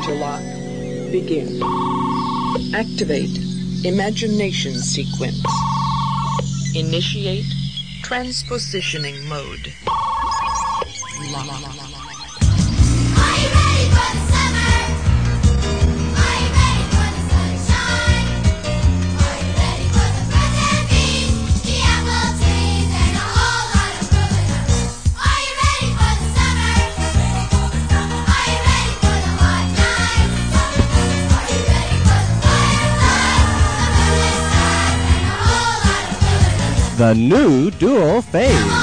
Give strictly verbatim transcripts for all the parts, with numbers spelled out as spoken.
interlock. Begin. Activate imagination sequence. Initiate transpositioning mode. Lock. Are you ready for the summer? Are you ready for the sunshine? Are you ready for the birds and bees, the apple trees, and a whole lot of fruit? Are you ready for the summer? Are you ready for the hot nights? Are you ready for the fireflies, the moonlit skies, and a whole lot of fruit? The new Dual Phase.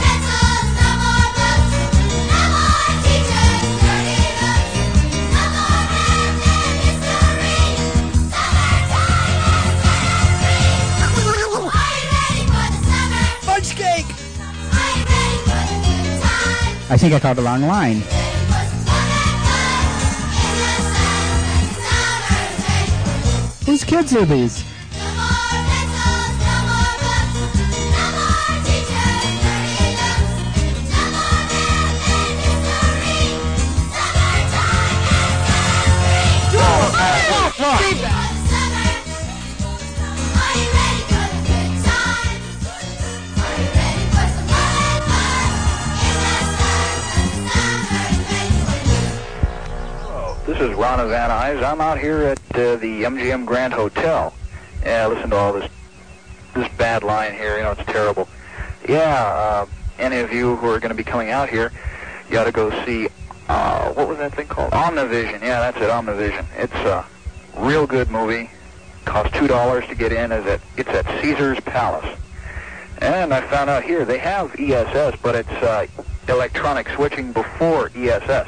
I think I called the wrong line. Whose kids are these? This is Ron of Van Nuys. I'm out here at uh, the M G M Grand Hotel. Yeah, listen to all this this bad line here. You know, it's terrible. Yeah, uh, any of you who are going to be coming out here, you ought to go see, uh, what was that thing called? Omnivision. Yeah, that's it, Omnivision. It's a real good movie. Costs two dollars to get in. Is at, it's at Caesar's Palace. And I found out here they have E S S, but it's uh, electronic switching before E S S.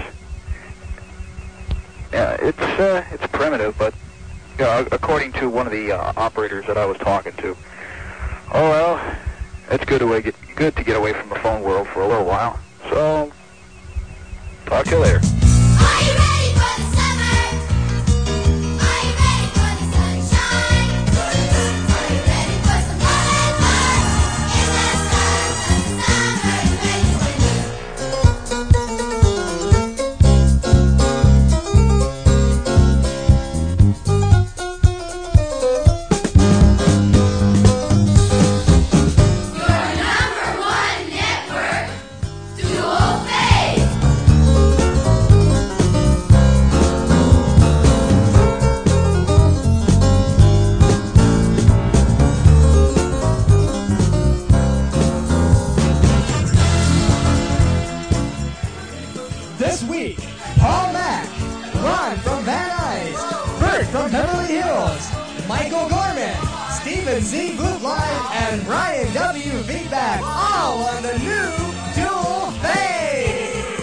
Yeah, it's uh, it's primitive, but you know, according to one of the uh, operators that I was talking to, oh well, it's good to get good to get away from the phone world for a little while. So, talk to you later. Are you ready for the summer? Are you ready for the sunshine? Are you ready for some fun and fun in the sun of the summer? This week, Paul Mack, Ron from Van Nuys, Bert from Beverly Hills, Michael Gorman, Stephen Z. Bootline, and Brian W. Feedback, all on the new Dual Phase.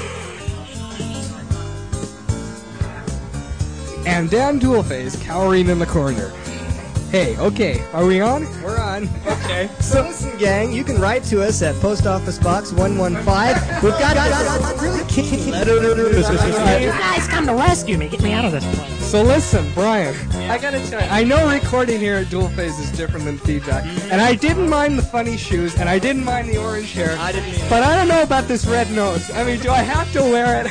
And Dan Dualface cowering in the corner. Hey, okay, are we on? We're on. Okay. So listen, gang, you can write to us at Post Office Box one one five. We've got a really key letter. You guys come to rescue me. Get me out of this place. So listen, Brian, I gotta tell you, I know recording here at Dual Phase is different than feedback, and I didn't mind the funny shoes, and I didn't mind the orange hair, I didn't either. but I don't know about this red nose. I mean, do I have to wear it?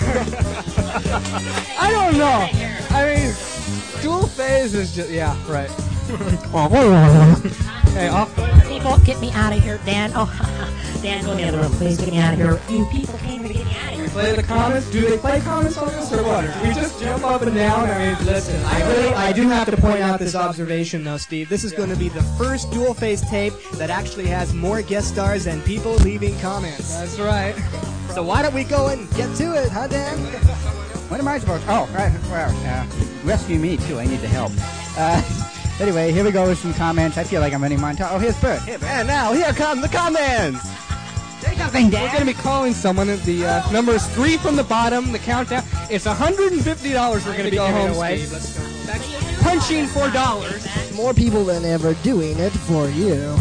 I don't know. I mean, Dual Phase is just, yeah, right. Hey, off. People, get me out of here, Dan. Oh, Dan, go in the other room. Please get me out of here. You people came to get me out of here. Play the comments? Do they play comments on this or what? Or do we just jump up and down? I mean, Listen, I really, I do have to point out this observation, though, Steve. This is going to be the first Dual Phase tape that actually has more guest stars than people leaving comments. that's right. So why don't we go and get to it, huh, Dan? What am I supposed to... Oh, right. Well, uh, rescue me, too. I need the help. Uh, anyway, here we go with some comments. I feel like I'm running my entire... Oh, here's Bert. Here, Bert. And now, here come the comments. Say something, Dad. We're going to be calling someone. The uh, number is three from the bottom. The countdown. It's one hundred fifty dollars we're going to be go giving home, away. Steve. Let's go. That's punching four dollars. More people than ever doing it for you.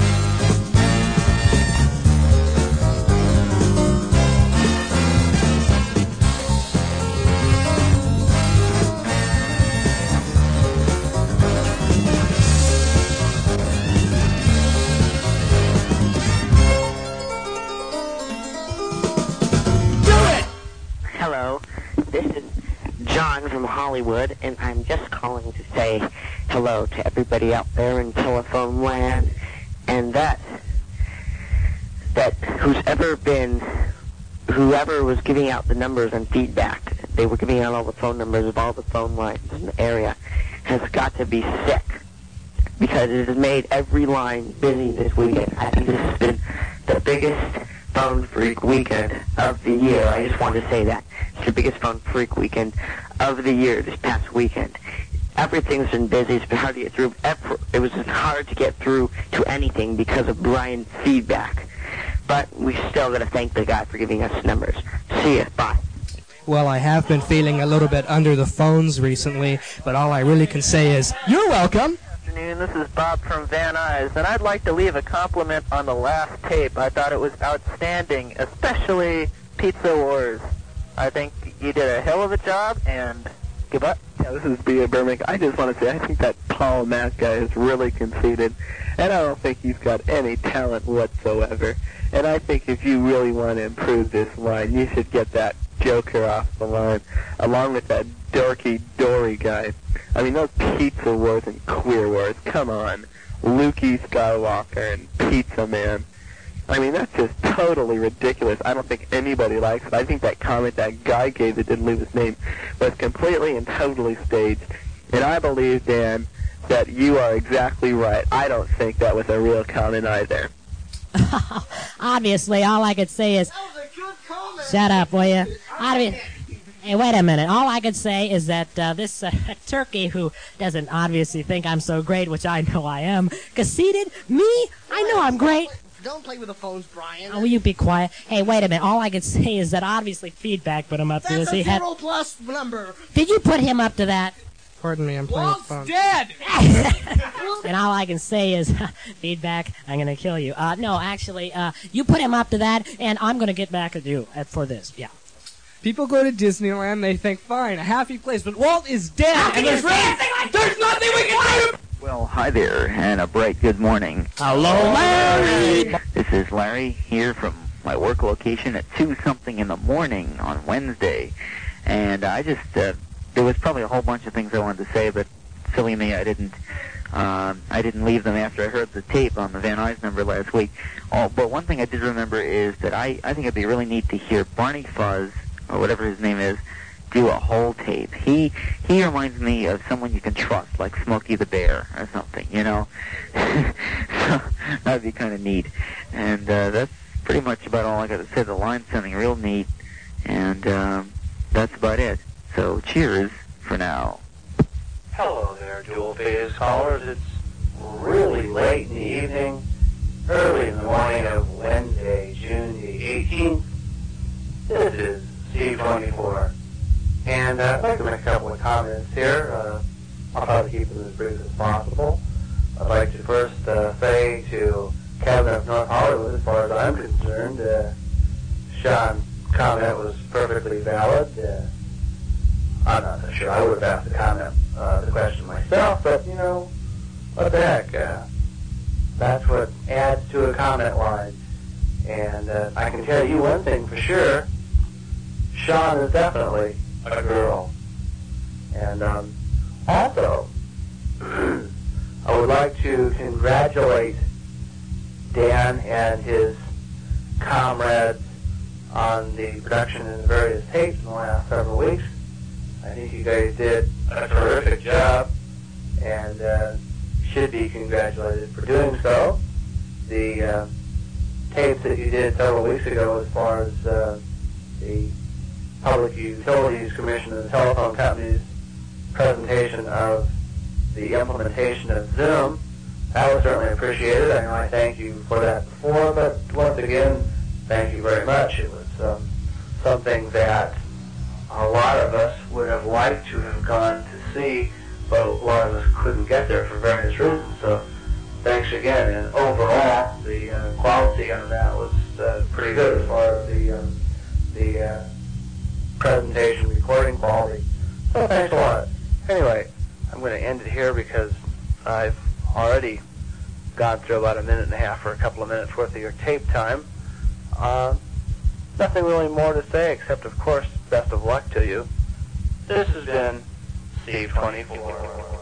Sean from Hollywood, and I'm just calling to say hello to everybody out there in telephone land, and that that who's ever been, whoever was giving out the numbers and feedback, they were giving out all the phone numbers of all the phone lines in the area, has got to be sick, because it has made every line busy this weekend. I think this has been the biggest phone freak weekend of the year. I just wanted to say that. It's the biggest phone freak weekend of the year this past weekend. Everything's been busy. It's been hard to get through. It was hard to get through to anything because of Brian's feedback. But we still got to thank the guy for giving us numbers. See ya. Bye. Well, I have been feeling a little bit under the phones recently, but all I really can say is, you're welcome. Good afternoon. This is Bob from Van Nuys, and I'd like to leave a compliment on the last tape. I thought it was outstanding, especially Pizza Wars. I think you did a hell of a job, and goodbye. Yeah, this is B A Burmick. I just want to say I think that Paul Matt guy is really conceited, and I don't think he's got any talent whatsoever. And I think if you really want to improve this line, you should get that Joker off the line, along with that dorky Dory guy. I mean, those Pizza Wars and Queer Wars, come on. Lukey Skywalker and Pizza Man. I mean, that's just totally ridiculous. I don't think anybody likes it. I think that comment that guy gave that didn't leave his name was completely and totally staged. And I believe, Dan, that you are exactly right. I don't think that was a real comment either. Obviously, all I could say is, shut up, will you? Obvi- hey, wait a minute. All I could say is that uh, this uh, turkey, who doesn't obviously think I'm so great, which I know I am, conceited, me, I know I'm great. Don't play with the phones, Brian. Oh, will you be quiet? Hey, wait a minute. All I could say is that obviously feedback put him up to this. That's a He had... zero plus number. Did you put him up to that? Pardon me, I'm playing with the phone. dead! And all I can say is, feedback, I'm going to kill you. Uh, no, actually, uh, you put him up to that, and I'm going to get back at you at, for this. Yeah. People go to Disneyland, they think, fine, a happy place, but Walt is dead, How can and you there's, say anything like there's nothing we can do! Well, hi there, and a bright good morning. Hello, Larry! This is Larry here from my work location at two something in the morning on Wednesday. And I just, uh, there was probably a whole bunch of things I wanted to say, but silly me, I didn't, uh, I didn't leave them after I heard the tape on the Van Nuys number last week. Oh, but one thing I did remember is that I, I think it'd be really neat to hear Barney Fuzz, or whatever his name is, do a whole tape. He he reminds me of someone you can trust, like Smokey the Bear or something, you know? So that'd be kind of neat. And uh, that's pretty much about all I got to say. The line's sounding real neat, and um, that's about it. So cheers for now. Hello there, dual phase callers. It's really late in the evening, early in the morning of Wednesday, June the eighteenth. This is C twenty-four. And uh, I'd like to make a couple of comments here. Uh, I'll try to keep them as brief as possible. I'd like to first uh, say to Kevin of North Hollywood, as far as I'm concerned, uh, Sean's comment was perfectly valid. Uh, I'm not so sure I would have asked the comment, uh, the question myself, but, you know, what the heck? Uh, that's what adds to a comment line. And uh, I can tell you one thing for sure. Sean is definitely a girl. And um, also, I would like to congratulate Dan and his comrades on the production of the various tapes in the last several weeks. I think you guys did a terrific job and uh, should be congratulated for doing so. The uh, tapes that you did several weeks ago as far as uh, the Public Utilities Commission and the telephone company's presentation of the implementation of Zoom, that was certainly appreciated. I know I thanked you for that before, but once again, thank you very much. It was um, something that a lot of us would have liked to have gone to see, but a lot of us couldn't get there for various reasons. So thanks again. And overall, the uh, quality of that was uh, pretty good as far as the um, the uh, presentation recording quality. So thanks a lot. Anyway, I'm going to end it here because I've already gone through about a minute and a half or a couple of minutes worth of your tape time. Uh, nothing really more to say except, of course, best of luck to you. This has been Steve twenty-four.